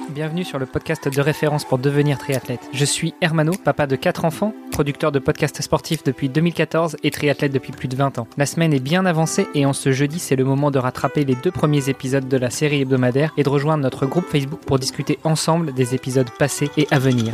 Bienvenue sur le podcast de référence pour devenir triathlète. Je suis Hermano, papa de 4 enfants, producteur de podcasts sportifs depuis 2014 et triathlète depuis plus de 20 ans. La semaine est bien avancée et en ce jeudi, c'est le moment de rattraper les 2 premiers épisodes de la série hebdomadaire et de rejoindre notre groupe Facebook pour discuter ensemble des épisodes passés et à venir.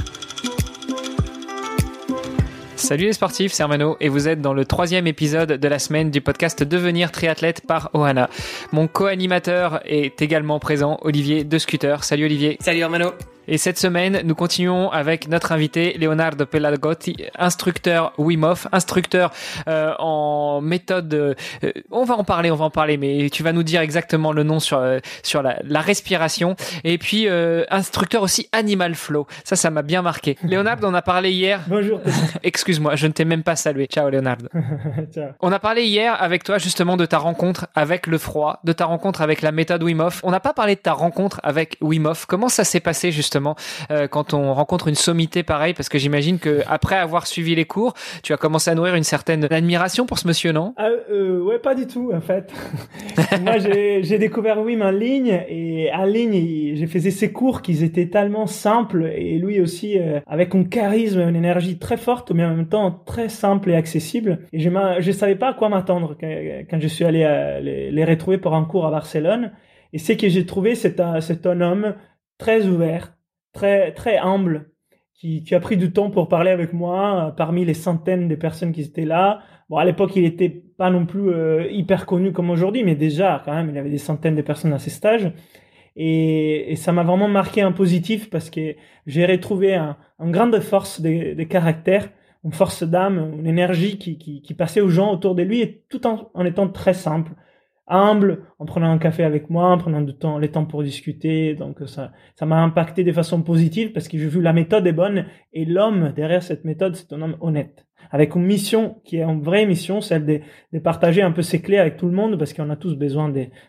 Salut les sportifs, c'est Hermano et vous êtes dans le 3e épisode de la semaine du podcast Devenir triathlète par Ohana. Mon co-animateur est également présent, Olivier de Scooter. Salut Olivier. Salut Hermano. Et cette semaine, nous continuons avec notre invité Leonardo Pelagotti, instructeur Wim Hof, instructeur en méthode. On va en parler, mais tu vas nous dire exactement le nom sur la respiration. Et puis instructeur aussi Animal Flow. Ça m'a bien marqué. Leonardo, on a parlé hier. Bonjour. Excuse-moi, je ne t'ai même pas salué. Ciao Leonardo. Ciao. On a parlé hier avec toi justement de ta rencontre avec le froid, de ta rencontre avec la méthode Wim Hof. On n'a pas parlé de ta rencontre avec Wim Hof. Comment ça s'est passé justement quand on rencontre une sommité pareille, parce que j'imagine que après avoir suivi les cours, tu as commencé à nourrir une certaine admiration pour ce monsieur, non? Ouais, pas du tout en fait. Moi, j'ai découvert Wim en ligne et en ligne, j'ai fait ses cours qui étaient tellement simples et lui aussi avec un charisme, une énergie très forte, mais en même temps très simple et accessible. Et je savais pas à quoi m'attendre quand je suis allé les retrouver pour un cours à Barcelone. Et c'est que j'ai trouvé c'est un homme très ouvert, très humble, qui a pris du temps pour parler avec moi parmi les centaines de personnes qui étaient là. Bon, à l'époque, il était pas non plus hyper connu comme aujourd'hui, mais déjà, quand même, il y avait des centaines de personnes à ces stages. Et ça m'a vraiment marqué en positif parce que j'ai retrouvé une grande force de caractère, une force d'âme, une énergie qui passait aux gens autour de lui, et tout en étant très simple, humble, en prenant un café avec moi, en prenant le temps pour discuter. Donc ça m'a impacté de façon positive parce que j'ai vu la méthode est bonne et l'homme derrière cette méthode, c'est un homme honnête, avec une mission qui est une vraie mission, celle de partager un peu ses clés avec tout le monde, parce qu'on a tous besoin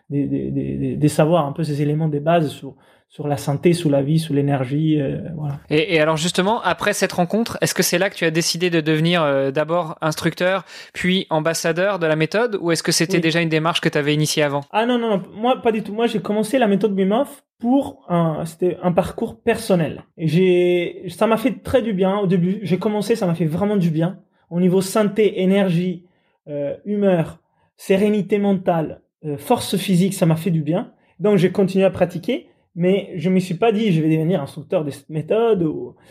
de savoir un peu ces éléments de base sur la santé, sur la vie, sur l'énergie, voilà. Et alors justement, après cette rencontre, est-ce que c'est là que tu as décidé de devenir d'abord instructeur, puis ambassadeur de la méthode, ou est-ce que c'était déjà une démarche que tu avais initiée avant? Ah non, moi pas du tout. Moi j'ai commencé la méthode Wim Hof c'était un parcours personnel. Et ça m'a fait très du bien au début. J'ai commencé, ça m'a fait vraiment du bien. Au niveau santé, énergie, humeur, sérénité mentale, force physique, ça m'a fait du bien. Donc j'ai continué à pratiquer. Mais je me suis pas dit, je vais devenir instructeur de cette méthode.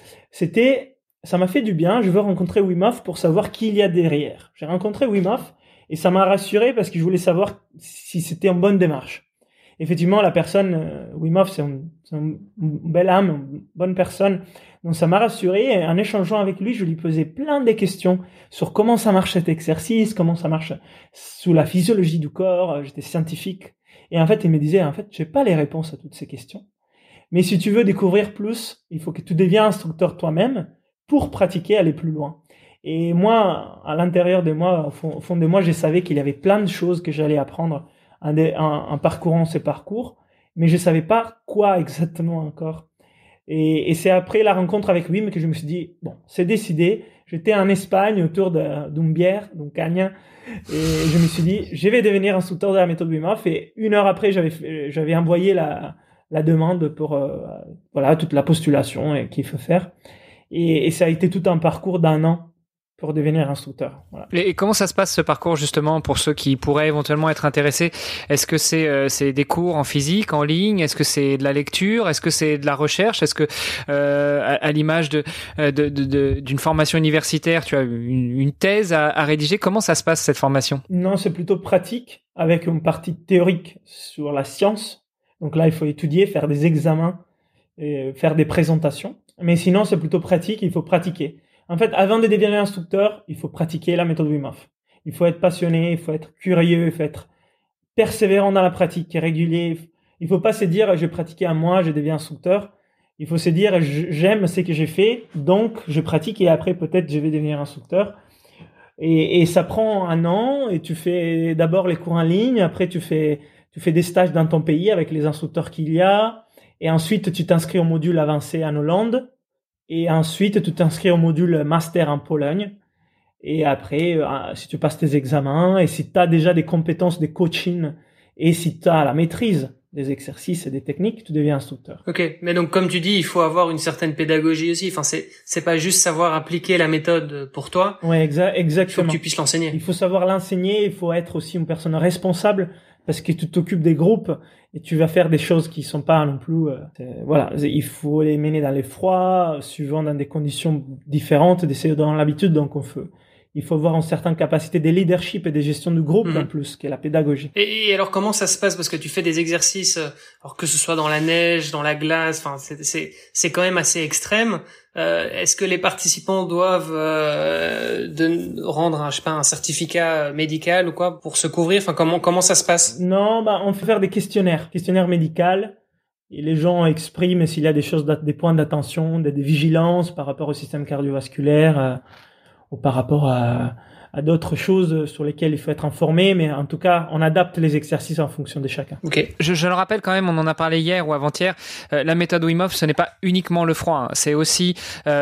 Ça m'a fait du bien. Je veux rencontrer Wim Hof pour savoir qui il y a derrière. J'ai rencontré Wim Hof et ça m'a rassuré parce que je voulais savoir si c'était en bonne démarche. Effectivement, la personne, Wim Hof, c'est une belle âme, une bonne personne. Donc ça m'a rassuré. Et en échangeant avec lui, je lui posais plein de questions sur comment ça marche cet exercice, comment ça marche sous la physiologie du corps. J'étais scientifique. Et en fait, il me disait, j'ai pas les réponses à toutes ces questions. Mais si tu veux découvrir plus, il faut que tu deviens instructeur toi-même pour pratiquer, aller plus loin. Et moi, à l'intérieur de moi, au fond de moi, je savais qu'il y avait plein de choses que j'allais apprendre en parcourant ces parcours, mais je savais pas quoi exactement encore. Et c'est après la rencontre avec Wim que je me suis dit, bon, c'est décidé. J'étais en Espagne autour d'une bière, d'une cagne, et je me suis dit, je vais devenir instructeur de la méthode Wim Hof. Et 1 heure après, j'avais envoyé la demande pour toute la postulation qu'il faut faire. Et ça a été tout un parcours d'1 an pour devenir instructeur. Voilà. Et comment ça se passe ce parcours justement pour ceux qui pourraient éventuellement être intéressés? Est-ce que c'est des cours en physique, en ligne? Est-ce que c'est de la lecture? Est-ce que c'est de la recherche? Est-ce que à l'image d'une formation universitaire, tu as une thèse à rédiger? Comment ça se passe cette formation? Non, c'est plutôt pratique avec une partie théorique sur la science. Donc là, il faut étudier, faire des examens, et faire des présentations. Mais sinon, c'est plutôt pratique, il faut pratiquer. En fait, avant de devenir instructeur, il faut pratiquer la méthode Wim Hof. Il faut être passionné, il faut être curieux, il faut être persévérant dans la pratique, régulier. Il faut pas se dire, je vais pratiquer 1 mois, je deviens instructeur. Il faut se dire, j'aime ce que j'ai fait, donc je pratique et après peut-être je vais devenir instructeur. Et ça prend 1 an et tu fais d'abord les cours en ligne, après tu fais des stages dans ton pays avec les instructeurs qu'il y a, et ensuite tu t'inscris au module avancé en Hollande. Et ensuite, tu t'inscris au module master en Pologne. Et après, si tu passes tes examens et si tu as déjà des compétences de coaching et si tu as la maîtrise des exercices et des techniques, tu deviens instructeur. Ok, mais donc comme tu dis, il faut avoir une certaine pédagogie aussi. Enfin, c'est pas juste savoir appliquer la méthode pour toi. Ouais, exactement. Il faut que tu puisses l'enseigner. Il faut savoir l'enseigner, il faut être aussi une personne responsable parce que tu t'occupes des groupes et tu vas faire des choses qui sont pas non plus voilà, il faut les mener dans les froids, suivant dans des conditions différentes, d'essayer dans l'habitude, donc il faut avoir une certaine capacité de leadership et de gestion du groupe en plus, qui est la pédagogie. Et alors comment ça se passe, parce que tu fais des exercices, alors que ce soit dans la neige, dans la glace, enfin c'est quand même assez extrême. Est-ce que les participants doivent rendre un certificat médical ou quoi pour se couvrir? Enfin comment ça se passe? Non, on fait faire des questionnaires médicaux. Et les gens expriment s'il y a des choses, des points d'attention, des vigilances par rapport au système cardiovasculaire. Ou par rapport à d'autres choses sur lesquelles il faut être informé, mais en tout cas, on adapte les exercices en fonction de chacun. Ok. Je le rappelle quand même, on en a parlé hier ou avant-hier, la méthode Wim Hof, ce n'est pas uniquement le froid, hein. C'est aussi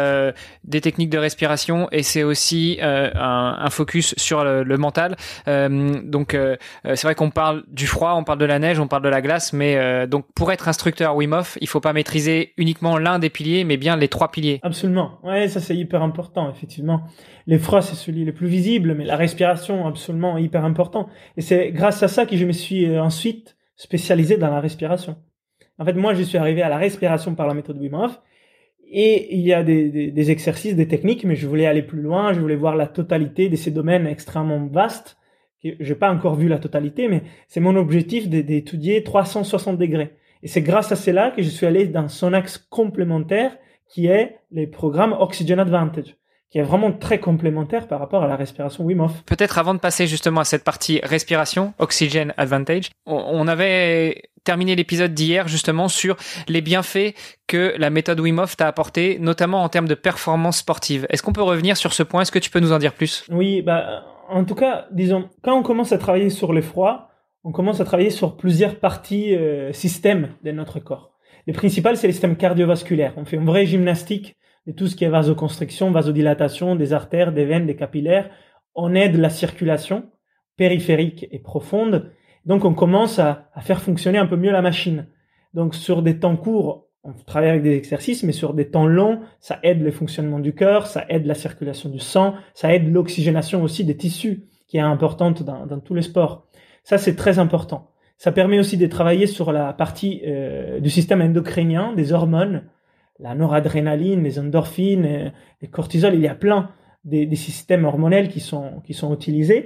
des techniques de respiration et c'est aussi un focus sur le mental. Donc, c'est vrai qu'on parle du froid, on parle de la neige, on parle de la glace, mais donc pour être instructeur Wim Hof, il faut pas maîtriser uniquement l'un des piliers, mais bien les 3 piliers. Absolument. Ouais, ça c'est hyper important, effectivement. Les froids, c'est celui le plus visible, mais la respiration, absolument hyper important. Et c'est grâce à ça que je me suis ensuite spécialisé dans la respiration. En fait, moi, je suis arrivé à la respiration par la méthode Wim Hof. Et il y a des exercices, des techniques, mais je voulais aller plus loin. Je voulais voir la totalité de ces domaines extrêmement vastes. J'ai pas encore vu la totalité, mais c'est mon objectif d'étudier 360 degrés. Et c'est grâce à cela que je suis allé dans son axe complémentaire, qui est les programmes Oxygen Advantage, qui est vraiment très complémentaire par rapport à la respiration Wim Hof. Peut-être avant de passer justement à cette partie respiration, Oxygen Advantage, on avait terminé l'épisode d'hier justement sur les bienfaits que la méthode Wim Hof t'a apporté, notamment en termes de performance sportive. Est-ce qu'on peut revenir sur ce point? Est-ce que tu peux nous en dire plus? Oui, en tout cas, disons, quand on commence à travailler sur le froid, on commence à travailler sur plusieurs parties systèmes de notre corps. Le principal, c'est le système cardiovasculaire. On fait une vraie gymnastique de tout ce qui est vasoconstriction, vasodilatation, des artères, des veines, des capillaires. On aide la circulation périphérique et profonde. Donc, on commence à faire fonctionner un peu mieux la machine. Donc, sur des temps courts, on travaille avec des exercices, mais sur des temps longs, ça aide le fonctionnement du cœur, ça aide la circulation du sang, ça aide l'oxygénation aussi des tissus, qui est importante dans tous les sports. Ça, c'est très important. Ça permet aussi de travailler sur la partie du système endocrinien, des hormones, la noradrénaline, les endorphines, les cortisol. Il y a plein des systèmes hormonels qui sont utilisés,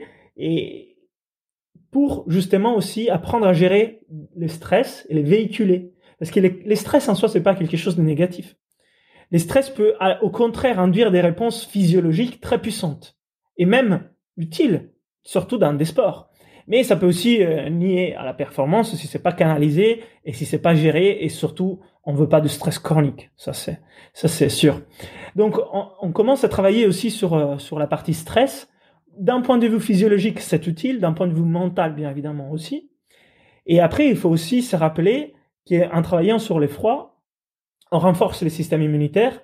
et pour justement aussi apprendre à gérer le stress et les véhiculer. Parce que les stress en soi, c'est pas quelque chose de négatif. Les stress peut au contraire induire des réponses physiologiques très puissantes et même utiles, surtout dans des sports. Mais ça peut aussi nuire à la performance si c'est pas canalisé et si c'est pas géré, et surtout on veut pas de stress chronique. Ça c'est sûr. Donc on commence à travailler aussi sur la partie stress. D'un point de vue physiologique, c'est utile. D'un point de vue mental, bien évidemment aussi. Et après, il faut aussi se rappeler qu'en travaillant sur les froids, on renforce le système immunitaire,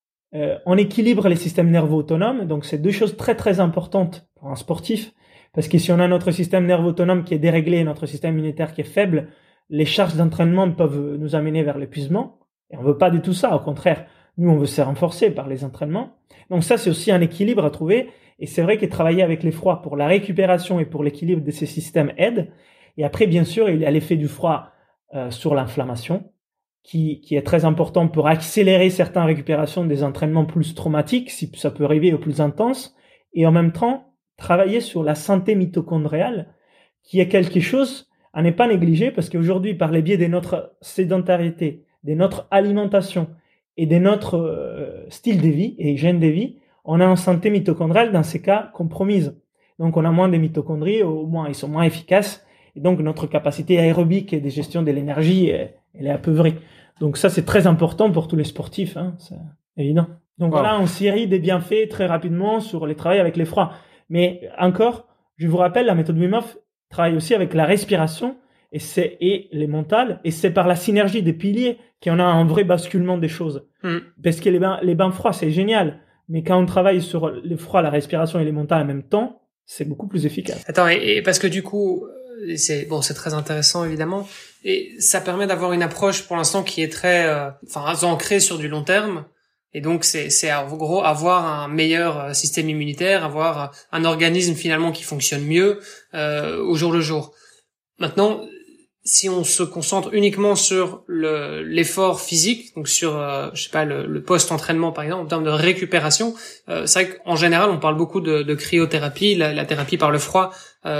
on équilibre les systèmes nerveux autonomes. Donc c'est deux choses très très importantes pour un sportif. Parce que si on a notre système nerveux autonome qui est déréglé, notre système immunitaire qui est faible, les charges d'entraînement peuvent nous amener vers l'épuisement. Et on veut pas du tout ça. Au contraire, nous, on veut se renforcer par les entraînements. Donc ça, c'est aussi un équilibre à trouver. Et c'est vrai que travailler avec les froids pour la récupération et pour l'équilibre de ces systèmes aide. Et après, bien sûr, il y a l'effet du froid sur l'inflammation, qui est très important pour accélérer certaines récupérations des entraînements plus traumatiques, si ça peut arriver, au plus intense. Et en même temps, travailler sur la santé mitochondriale, qui est quelque chose à ne pas négliger, parce qu'aujourd'hui, par le biais de notre sédentarité, de notre alimentation et de notre style de vie et hygiène de vie, on a une santé mitochondriale dans ces cas compromise. Donc on a moins de mitochondries, au moins ils sont moins efficaces, et donc notre capacité aérobique et de gestion de l'énergie, elle est apeuvrée. Donc ça, c'est très important pour tous les sportifs, hein, c'est évident. Donc voilà, une série des bienfaits très rapidement sur les travails avec les froids. Mais encore, je vous rappelle, la méthode Wim Hof travaille aussi avec la respiration et les mentales, et c'est par la synergie des piliers qu'on a un vrai basculement des choses. Parce que les bains froids, c'est génial, mais quand on travaille sur les froids, la respiration et les mentales en même temps, c'est beaucoup plus efficace. Attends, et parce que du coup, c'est très intéressant évidemment, et ça permet d'avoir une approche pour l'instant qui est très, ancrée sur du long terme. Et donc c'est en gros avoir un meilleur système immunitaire, avoir un organisme finalement qui fonctionne mieux au jour le jour. Maintenant, si on se concentre uniquement sur l'effort physique, donc sur le post-entraînement par exemple en termes de récupération, c'est vrai qu'en général on parle beaucoup de cryothérapie, la thérapie par le froid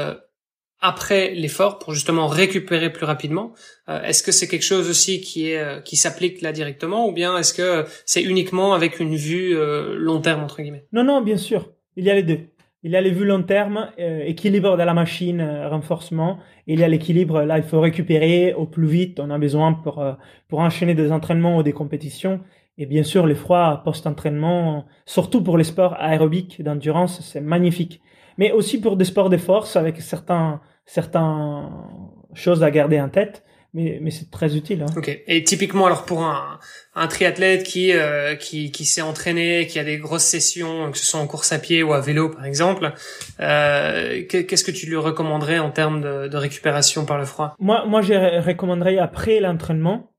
après l'effort pour justement récupérer plus rapidement. Est-ce que c'est quelque chose aussi qui s'applique là directement, ou bien est-ce que c'est uniquement avec une vue long terme entre guillemets? Non, bien sûr, il y a les deux. Il y a les vues long terme, équilibre de la machine, renforcement. Et il y a l'équilibre, là, il faut récupérer au plus vite. On a besoin pour enchaîner des entraînements ou des compétitions. Et bien sûr, les froids post-entraînement, surtout pour les sports aérobiques d'endurance, c'est magnifique. Mais aussi pour des sports de force avec certaines choses à garder en tête. Mais c'est très utile. Hein. Ok. Et typiquement, alors pour un triathlète qui s'est entraîné, qui a des grosses sessions, que ce soit en course à pied ou à vélo par exemple, qu'est-ce que tu lui recommanderais en termes de récupération par le froid? Moi, je recommanderais après l'entraînement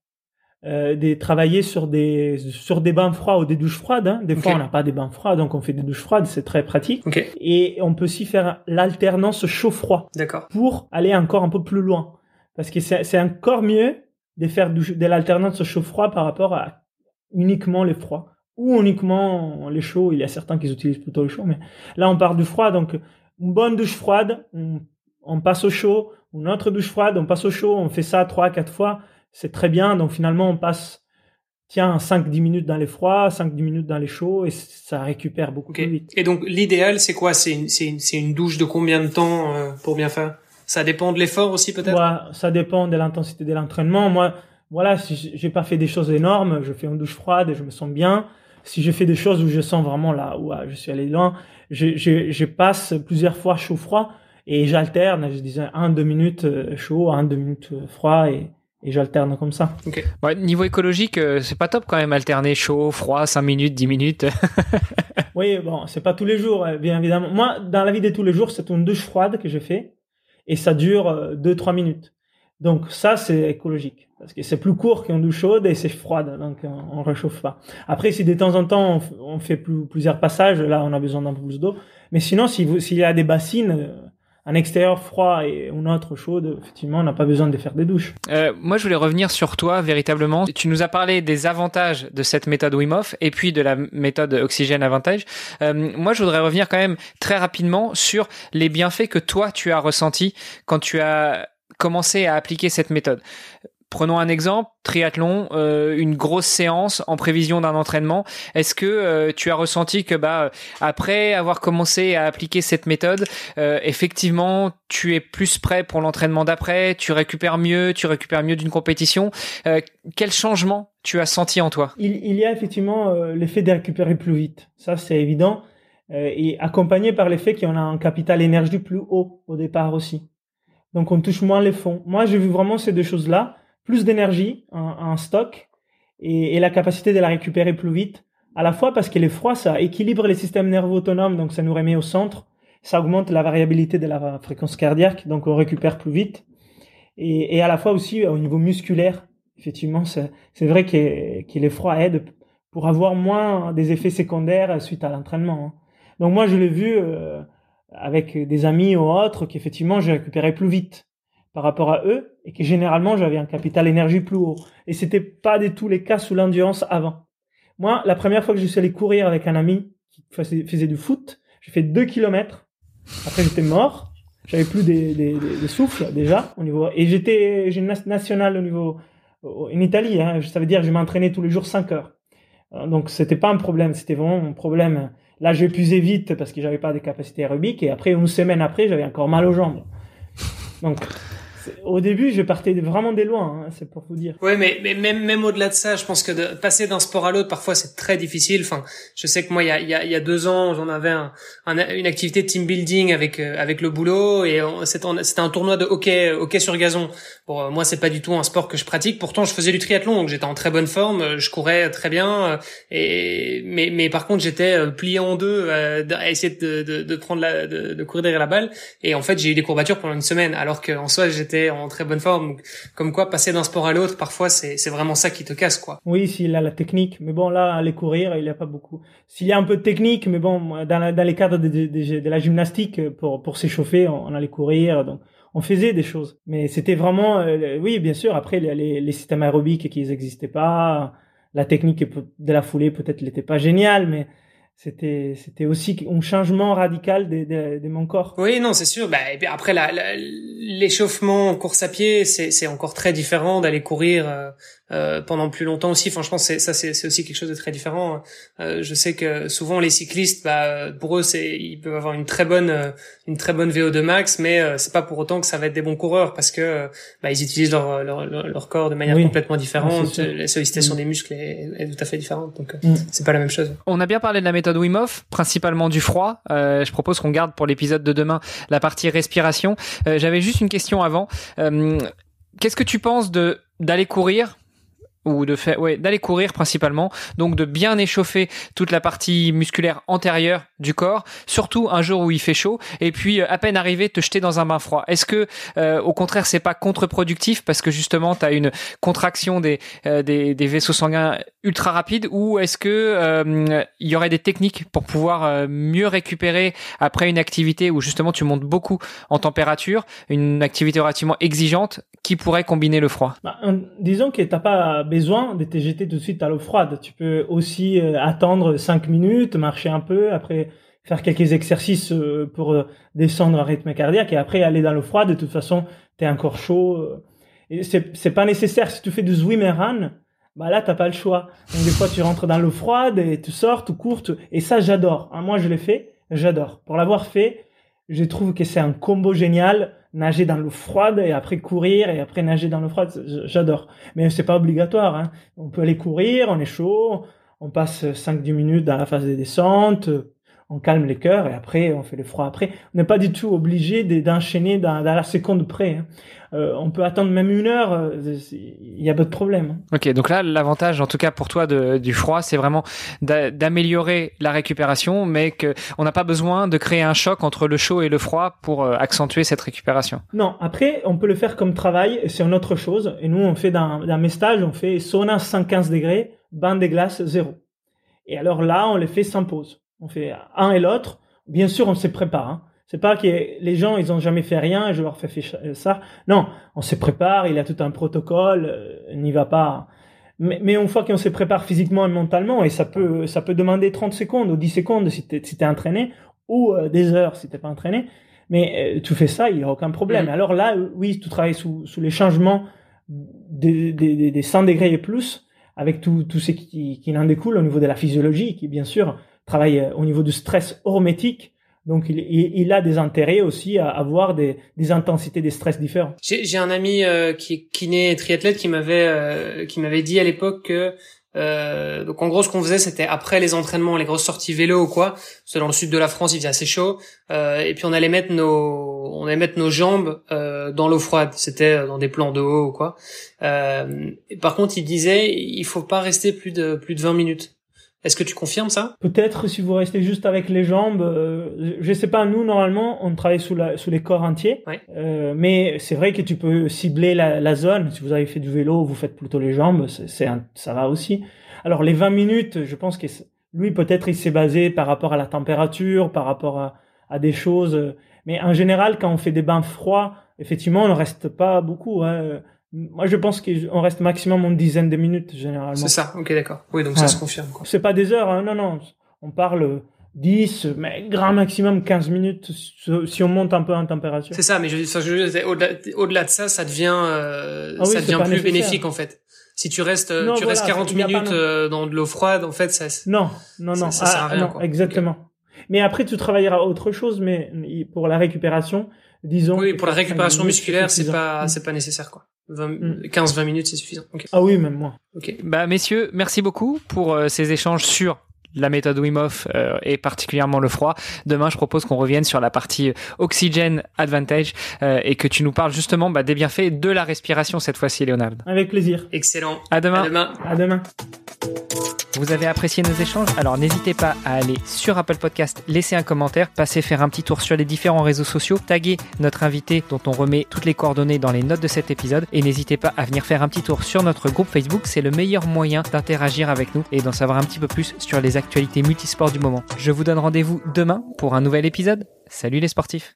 de travailler sur des bains froids ou des douches froides. Hein. Des fois, on n'a pas des bains froids, donc on fait des douches froides, c'est très pratique. Okay. Et on peut aussi faire l'alternance chaud-froid. D'accord. Pour aller encore un peu plus loin. Parce que c'est encore mieux de faire de l'alternance chaud-froid par rapport à uniquement les froids ou uniquement les chauds. Il y a certains qui utilisent plutôt le chaud, mais là on part du froid. Donc une bonne douche froide, on passe au chaud. Une autre douche froide, on passe au chaud. On fait ça 3-4 fois. C'est très bien. Donc finalement on passe 5-10 minutes dans les froids, 5-10 minutes dans les chauds, et ça récupère beaucoup plus vite. Et donc l'idéal c'est quoi? C'est une douche de combien de temps pour bien faire? Ça dépend de l'effort aussi peut-être? Ouais, ça dépend de l'intensité de l'entraînement. Moi, voilà, si j'ai pas fait des choses énormes, je fais une douche froide et je me sens bien. Si je fais des choses où je sens vraiment là, où je suis allé loin, je passe plusieurs fois chaud-froid et j'alterne, je disais 1-2 minutes chaud, 1-2 minutes froid et j'alterne comme ça. Okay. Ouais, niveau écologique, c'est pas top quand même, alterner chaud, froid, 5 minutes, 10 minutes. Oui, bon, c'est pas tous les jours, bien évidemment. Moi, dans la vie de tous les jours, c'est une douche froide que je fais. Et ça dure 2-3 minutes. Donc ça, c'est écologique. Parce que c'est plus court qu'une douche chaude et c'est froide. Donc on réchauffe pas. Après, si de temps en temps, on fait plusieurs passages, là, on a besoin d'un peu plus d'eau. Mais sinon, s'il y a des bassines, un extérieur froid et une autre chaude, effectivement, on n'a pas besoin de faire des douches. Moi, je voulais revenir sur toi, véritablement. Tu nous as parlé des avantages de cette méthode Wim Hof et puis de la méthode Oxygène Avantage. Moi, je voudrais revenir quand même très rapidement sur les bienfaits que toi, tu as ressentis quand tu as commencé à appliquer cette méthode. Prenons un exemple, triathlon, une grosse séance en prévision d'un entraînement. Est-ce que tu as ressenti que après avoir commencé à appliquer cette méthode, effectivement, tu es plus prêt pour l'entraînement d'après, tu récupères mieux d'une compétition? Quel changement tu as senti en toi? Il y a effectivement l'effet de récupérer plus vite. Ça, c'est évident. Et accompagné par l'effet qu'on a un capital énergie plus haut au départ aussi. Donc, on touche moins les fonds. Moi, j'ai vu vraiment ces deux choses-là. Plus d'énergie en stock et la capacité de la récupérer plus vite, à la fois parce que le froid, ça équilibre les systèmes nerveux autonomes, donc ça nous remet au centre, ça augmente la variabilité de la fréquence cardiaque, donc on récupère plus vite, et à la fois aussi au niveau musculaire, effectivement, c'est vrai que le froid aide pour avoir moins des effets secondaires suite à l'entraînement. Hein. Donc moi, je l'ai vu avec des amis ou autres, qu'effectivement, j'ai récupéré plus vite par rapport à eux, et que généralement j'avais un capital énergie plus haut. Et c'était pas du tout les cas sous l'endurance avant. Moi, la première fois que je suis allé courir avec un ami qui faisait du foot, j'ai fait 2 kilomètres. Après, j'étais mort. J'avais plus de souffle déjà au niveau. Et j'ai une nationale au niveau en Italie. Hein, ça veut dire que je m'entraînais tous les jours 5 heures. Donc c'était pas un problème. C'était vraiment un problème. Là, j'ai épuisé vite parce que j'avais pas de capacité aérobique. Et après, une semaine après, j'avais encore mal aux jambes. Donc Au début, je partais vraiment des loin, hein, c'est pour vous dire. Ouais, mais même au-delà de ça, je pense que de passer d'un sport à l'autre, parfois c'est très difficile. Enfin, je sais que moi, il y a 2 ans, j'en avais une activité de team building avec le boulot, et c'était un tournoi de hockey sur gazon. Bon, moi, c'est pas du tout un sport que je pratique. Pourtant, je faisais du triathlon, donc j'étais en très bonne forme, je courais très bien, mais par contre, j'étais plié en deux à essayer de prendre de courir derrière la balle, et en fait, j'ai eu des courbatures pendant une semaine, alors que en soi, j'étais en très bonne forme. Donc, comme quoi, passer d'un sport à l'autre, parfois, c'est vraiment ça qui te casse, quoi. Oui, s'il a la technique, mais bon, là, aller courir, il n'y a pas beaucoup. S'il y a un peu de technique, mais bon, dans les cadres de la gymnastique, pour s'échauffer, on allait courir, donc on faisait des choses. Mais c'était vraiment, oui, bien sûr, après, les systèmes aérobiques qui n'existaient pas, la technique de la foulée peut-être n'était pas géniale, mais c'était aussi un changement radical de mon corps. Oui, non, c'est sûr. Bah, et puis après, l'échauffement en course à pied, c'est encore très différent d'aller courir pendant plus longtemps aussi. Enfin, je pense que c'est aussi quelque chose de très différent. Je sais que souvent les cyclistes, bah, pour eux, ils peuvent avoir une très bonne VO2 max, mais c'est pas pour autant que ça va être des bons coureurs, parce que bah, ils utilisent leur corps de manière complètement différente. La sollicitation des muscles est tout à fait différente, donc c'est pas la même chose. On a bien parlé de la méthode Wim Hof, principalement du froid. Je propose qu'on garde pour l'épisode de demain la partie respiration. J'avais juste une question avant. Qu'est-ce que tu penses d'aller courir, ou d'aller courir principalement, donc de bien échauffer toute la partie musculaire antérieure du corps, surtout un jour où il fait chaud, et puis à peine arrivé te jeter dans un bain froid? Est-ce que au contraire c'est pas contre-productif, parce que justement tu as une contraction des vaisseaux sanguins ultra rapide, ou est-ce que il y aurait des techniques pour pouvoir mieux récupérer après une activité où justement tu montes beaucoup en température, une activité relativement exigeante, qui pourrait combiner le froid? Disons que t'as pas besoin de te jeter tout de suite à l'eau froide. Tu peux aussi attendre 5 minutes, marcher un peu, après faire quelques exercices pour descendre un rythme cardiaque, et après aller dans l'eau froide. De toute façon, t'es encore chaud. Et c'est pas nécessaire. Si tu fais du swim and run, bah là t'as pas le choix. Donc des fois tu rentres dans l'eau froide et tu sors, tu cours, et ça j'adore. Moi je l'ai fait, j'adore. Pour l'avoir fait, je trouve que c'est un combo génial. Nager dans l'eau froide et après courir et après nager dans l'eau froide, j'adore. Mais c'est pas obligatoire, hein. On peut aller courir, on est chaud, on passe 5-10 minutes dans la phase de descente, on calme les cœurs, et après on fait le froid après. On n'est pas du tout obligé d'enchaîner dans la seconde près, hein. On peut attendre même 1 heure, il y a pas de problème. Ok, donc là l'avantage en tout cas pour toi du froid, c'est vraiment d'améliorer la récupération, mais que on n'a pas besoin de créer un choc entre le chaud et le froid pour accentuer cette récupération. Non, après on peut le faire comme travail, c'est une autre chose. Et nous on fait dans mes stages, on fait sauna 115 degrés, bain de glace 0. Et alors là on les fait sans pause. On fait un et l'autre. Bien sûr on se prépare, hein. C'est pas que les gens, ils ont jamais fait rien, je leur fais ça. Non, on se prépare, il y a tout un protocole, n'y va pas. Mais une fois qu'on se prépare physiquement et mentalement, et ça peut demander 30 secondes ou 10 secondes si t'es entraîné, ou des heures si t'es pas entraîné. Mais tu fais ça, il y a aucun problème. Alors là, oui, tu travailles sous les changements des 100 degrés et plus, avec tout ce qui en découle au niveau de la physiologie, qui bien sûr travaille au niveau du stress hormétique. Donc, il a des intérêts aussi à avoir des intensités de stress différents. J'ai un ami qui est kiné et triathlète qui m'avait dit à l'époque que donc en gros ce qu'on faisait, c'était après les entraînements, les grosses sorties vélo ou quoi, c'est dans le sud de la France, il faisait assez chaud, et puis on allait mettre nos jambes dans l'eau froide, c'était dans des plans de haut ou quoi. Par contre, il disait il faut pas rester plus de 20 minutes. Est-ce que tu confirmes ça? Peut-être si vous restez juste avec les jambes, je sais pas. Nous normalement, on travaille sous les corps entiers, ouais. Mais c'est vrai que tu peux cibler la zone. Si vous avez fait du vélo, vous faites plutôt les jambes, ça va aussi. Alors les 20 minutes, je pense que lui peut-être il s'est basé par rapport à la température, par rapport à des choses. Mais en général, quand on fait des bains froids, effectivement, on ne reste pas beaucoup, hein. Moi, je pense qu'on reste maximum une dizaine de minutes, généralement. C'est ça, ok, d'accord. Oui, donc ça se confirme, quoi. C'est pas des heures, hein, non. On parle 10, mais grand maximum 15 minutes si on monte un peu en température. C'est ça, mais au-delà de ça, ça devient plus bénéfique, en fait. Si tu restes, restes 40 minutes dans de l'eau froide, en fait, ça. Non. Ça sert à rien, non, quoi. exactement. Okay. Mais après, tu travailleras autre chose, mais pour la récupération, disons. Oui, pour la récupération musculaire, c'est suffisant. pas nécessaire, quoi. 15-20 minutes, c'est suffisant. Okay. Ah oui, même moi. Ok. Bah, messieurs, merci beaucoup pour ces échanges sur la méthode Wim Hof et particulièrement le froid. Demain, je propose qu'on revienne sur la partie Oxygen Advantage et que tu nous parles justement des bienfaits de la respiration cette fois-ci, Léonard. Avec plaisir. Excellent. À demain. À demain. À demain. Vous avez apprécié nos échanges? Alors n'hésitez pas à aller sur Apple Podcast, laisser un commentaire, passer faire un petit tour sur les différents réseaux sociaux, taguer notre invité dont on remet toutes les coordonnées dans les notes de cet épisode et n'hésitez pas à venir faire un petit tour sur notre groupe Facebook, c'est le meilleur moyen d'interagir avec nous et d'en savoir un petit peu plus sur les actualités multisports du moment. Je vous donne rendez-vous demain pour un nouvel épisode. Salut les sportifs!